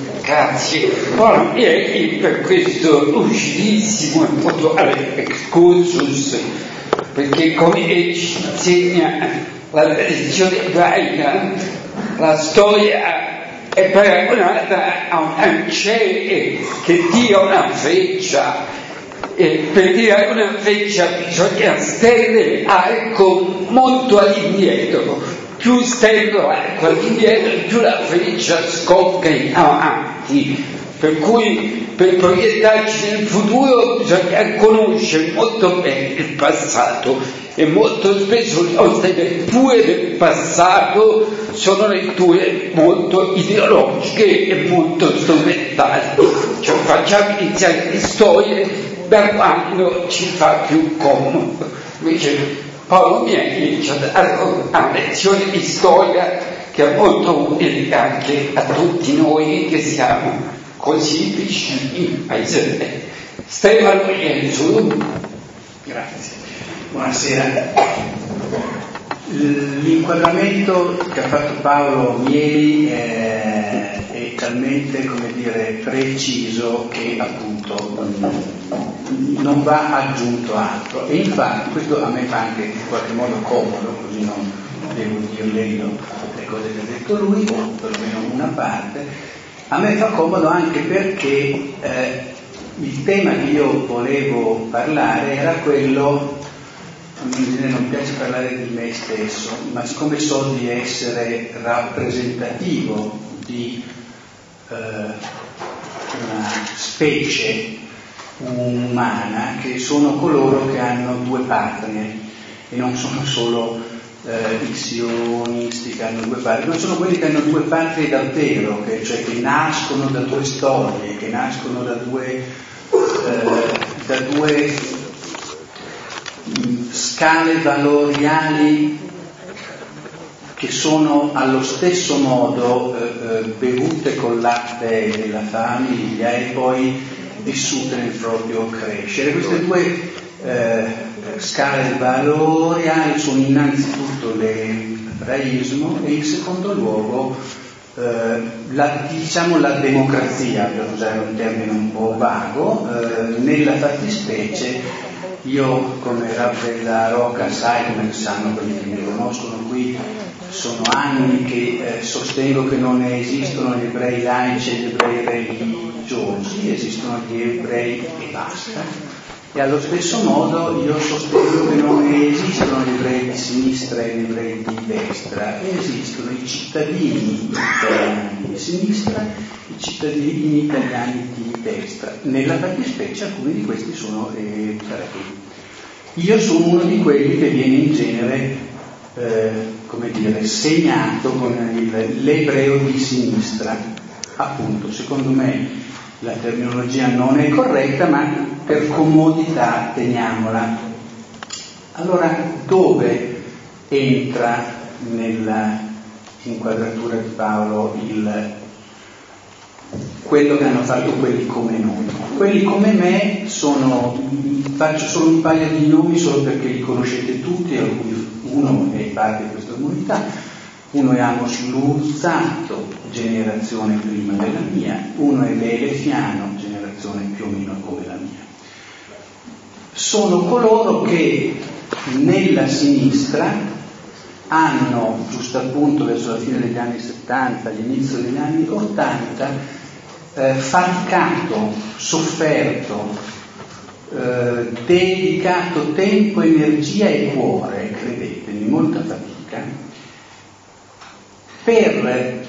Grazie. Ora miei per questo utilissimo e puntuale excursus, perché come ci insegna la tradizione ebraica, la storia è paragonata a un ancere che tira una freccia, e per tirare una freccia bisogna stendere l'arco molto all'indietro. Più stendo l'arco all'indietro, più la freccia scocca in avanti. Per cui per proiettarci nel futuro bisogna conoscere molto bene il passato, e molto spesso le nostre letture del passato sono letture molto ideologiche e molto strumentali. Cioè facciamo iniziare le storie da quando ci fa più comodo. Invece Paolo Mieli ci ha dato una lezione di storia che è molto utile anche a tutti noi che siamo così vicini a Israele. Stefano Ienzu. Grazie. Buonasera. L'inquadramento che ha fatto Paolo Mieli è talmente, come dire, preciso che appunto non va aggiunto altro, e infatti questo a me fa anche in qualche modo comodo, così non devo dirle io le cose che ha detto lui, o perlomeno una parte. A me fa comodo anche perché il tema che io volevo parlare era quello, in genere non piace parlare di me stesso, ma siccome so di essere rappresentativo di una specie umana, che sono coloro che hanno due patrie, e non sono solo i sionisti che hanno due patrie, ma sono quelli che hanno due patrie davvero, cioè che nascono da due storie, che nascono da due scale valoriali che sono allo stesso modo bevute col latte della famiglia e poi vissute nel proprio crescere. Queste due scale valoriali sono innanzitutto l'ebraismo e in secondo luogo la democrazia, per usare un termine un po' vago. Nella fattispecie io, come Rav della Rocca, sai, come sanno quelli che mi conoscono qui, sono anni che sostengo che non esistono gli ebrei laici e gli ebrei religiosi, esistono gli ebrei e basta. E allo stesso modo io sostengo che non esistono gli ebrei di sinistra e gli ebrei di destra, esistono i cittadini italiani di sinistra e i cittadini italiani di destra. Nella fattispecie alcuni di questi sono ebrei. Io sono uno di quelli che viene in genere segnato con l'ebreo di sinistra. Appunto, secondo me la terminologia non è corretta, ma per comodità teniamola. Allora, dove entra nella inquadratura di Paolo quello che hanno fatto quelli come noi? Quelli come me faccio solo un paio di nomi solo perché li conoscete tutti, uno è parte di questa comunità. Uno è Amos Luzzatto, generazione prima della mia, uno è Belefiano, generazione più o meno come la mia. Sono coloro che nella sinistra hanno, giusto appunto verso la fine degli anni 70, all'inizio degli anni 80, faticato, sofferto, dedicato tempo, energia e cuore, credetemi, molta fatica, per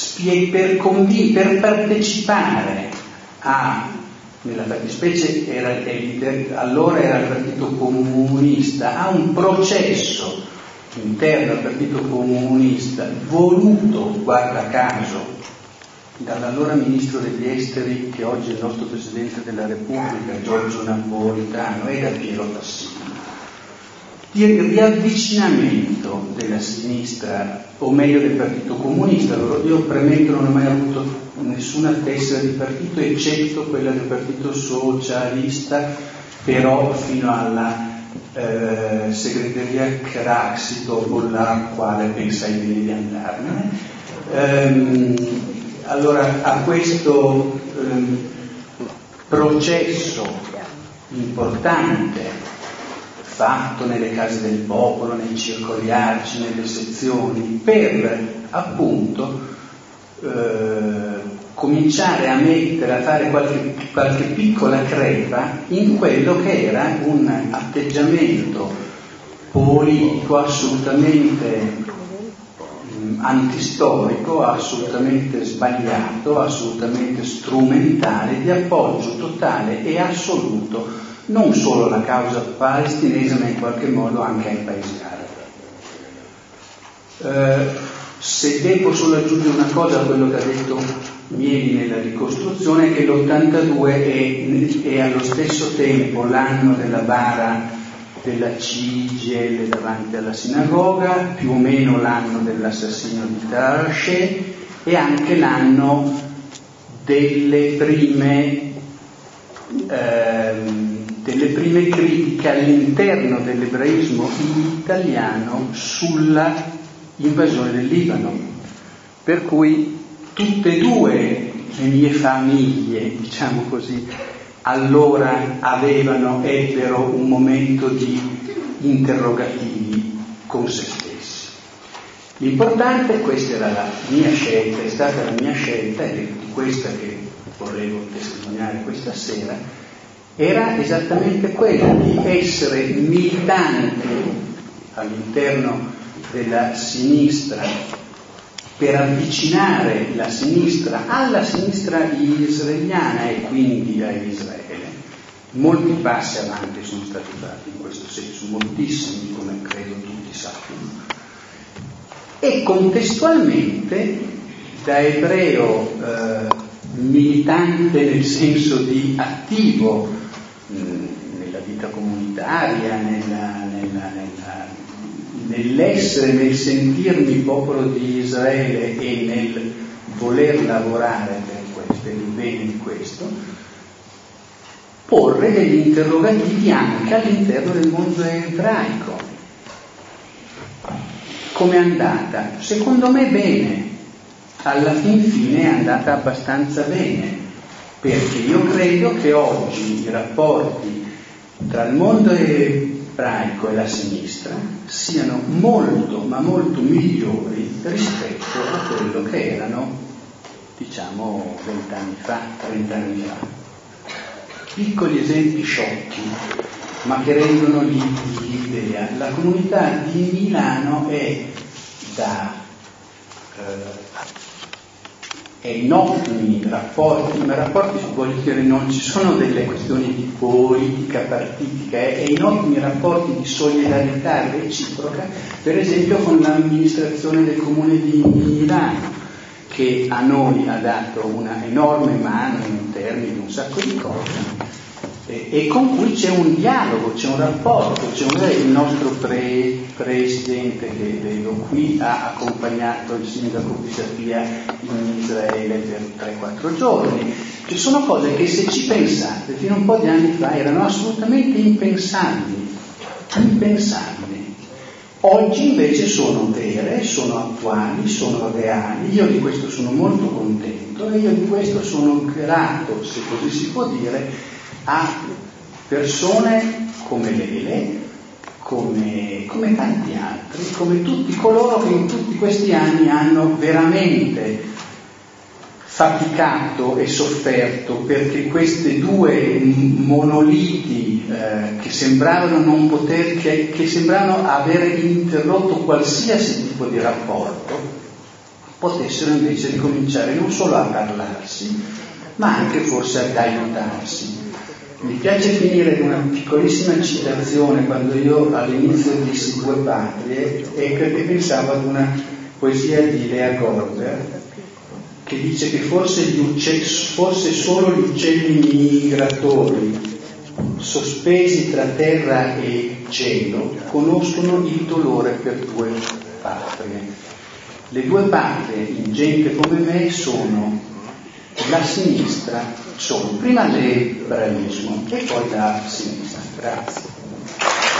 partecipare nella fattispecie allora era il Partito Comunista, a un processo interno al Partito Comunista voluto, guarda caso, dall'allora ministro degli esteri, che oggi è il nostro Presidente della Repubblica, Giorgio Napolitano, e da Piero Tassino, di riavvicinamento della sinistra, o meglio del Partito Comunista. Io premetto non ho mai avuto nessuna tessera di partito eccetto quella del Partito Socialista, però fino alla segreteria Craxi, dopo la quale pensai bene di andarmene. allora a questo processo importante fatto nelle case del popolo, nei circoli arci, nelle sezioni, per appunto cominciare a fare qualche piccola crepa in quello che era un atteggiamento politico assolutamente antistorico, assolutamente sbagliato, assolutamente strumentale, di appoggio totale e assoluto non solo alla causa palestinese ma in qualche modo anche ai paesi arabi. Se devo solo aggiungere una cosa a quello che ha detto Mieli nella ricostruzione, è che l'82 è allo stesso tempo l'anno della bara della CGIL davanti alla sinagoga, più o meno l'anno dell'assassinio di Tarashe e anche l'anno delle prime critiche all'interno dell'ebraismo italiano sulla invasione del Libano, per cui tutte e due le mie famiglie, diciamo così, allora ebbero un momento di interrogativi con se stessi. L'importante, questa era la mia scelta, è stata la mia scelta, ed è di questa che volevo testimoniare questa sera, era esattamente quella di essere militante all'interno della sinistra per avvicinare la sinistra alla sinistra israeliana e quindi a Israele. Molti passi avanti sono stati fatti in questo senso, moltissimi, come credo tutti sappiano. E contestualmente, da ebreo militante nel senso di attivo nella vita comunitaria, nell'essere, nel sentirmi popolo di Israele e nel voler lavorare per il bene di questo, porre degli interrogativi anche all'interno del mondo ebraico. Com'è andata? Secondo me bene, alla fin fine è andata abbastanza bene, perché io credo che oggi i rapporti tra il mondo ebraico e la sinistra siano molto, ma molto migliori rispetto a quello che erano, diciamo, 20 anni fa, 30 anni fa. Piccoli esempi sciocchi, ma che rendono l'idea. La comunità di Milano è in ottimi rapporti, ma rapporti voglio dire non ci sono delle questioni di politica partitica, è in ottimi rapporti di solidarietà reciproca, per esempio con l'amministrazione del comune di Milano, che a noi ha dato una enorme mano in termini di un sacco di cose e con cui c'è un dialogo, c'è un rapporto, il nostro presidente che vedo qui ha accompagnato il sindaco Pisapia in Israele per 3-4 giorni. Ci sono cose che, se ci pensate, fino a un po' di anni fa erano assolutamente impensabili. Oggi invece sono vere, sono attuali, sono reali. Io di questo sono molto contento e io di questo sono grato, se così si può dire, a persone come Lele, come tanti altri, come tutti coloro che in tutti questi anni hanno veramente faticato e sofferto perché queste due monoliti che sembravano non poter, che sembravano aver interrotto qualsiasi tipo di rapporto, potessero invece ricominciare non solo a parlarsi, ma anche forse ad aiutarsi. Mi piace finire con una piccolissima citazione, quando io all'inizio dissi due patrie, e perché pensavo ad una poesia di Lea Gorber, che dice che forse solo gli uccelli migratori, sospesi tra terra e cielo, conoscono il dolore per due patrie. Le due patrie in gente come me sono la sinistra, sono prima l'ebraismo e poi la sinistra. Grazie.